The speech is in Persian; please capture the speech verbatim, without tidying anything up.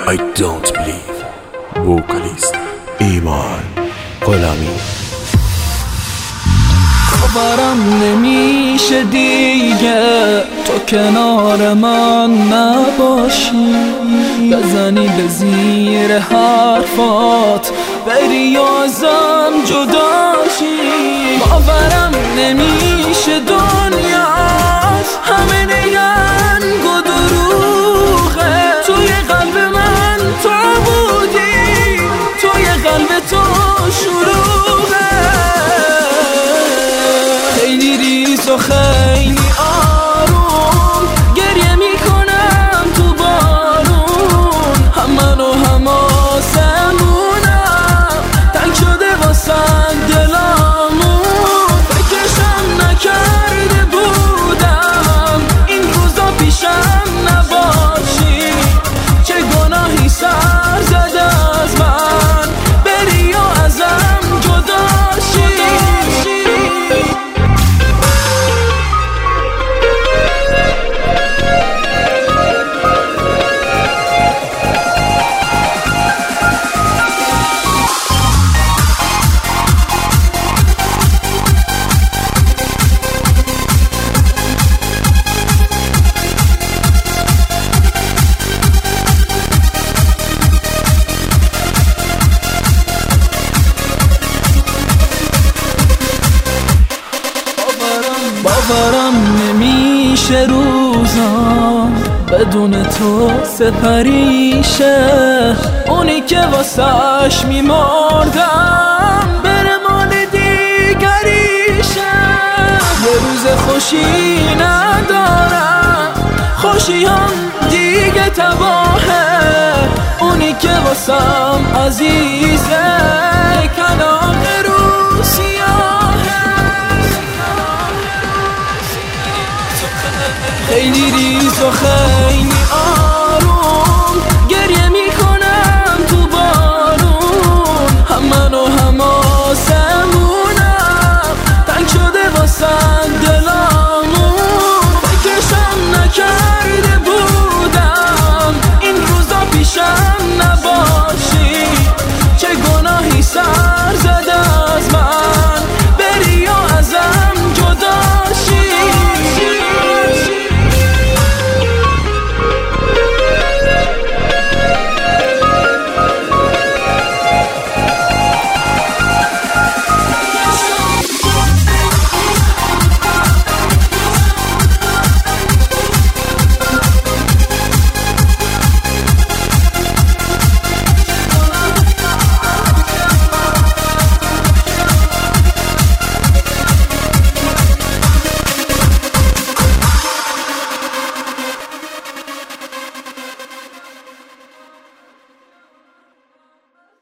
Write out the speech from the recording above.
I don't believe. vocalist ایمان غلامی. باورم نمیشه دیگه تو کنار من نباشی، بزنی به زیر حرفات بری و ازم جداشی. باورم نمیشه دنیاست همه نگنگ و دروغه، توی قلب من تو بودی، توی قلب تو شروعه. خیلی ریز و خیلی آروم گریه میکنم تو بارون، هم من و هم آسمونم تنگ شده واسه دلامون. فکرشم نکرده بودم این روزا پیشم نباشی، چه گناهی سر زده از من بری و ازم جداشی. باورم نمیشه روزام بدون تو سپریشه، اونی که واسش میمردم بره مال دیگریشه. یه روز خوشی ندارم، خوشی هم دیگه تباهه، اونی که واسم عزیز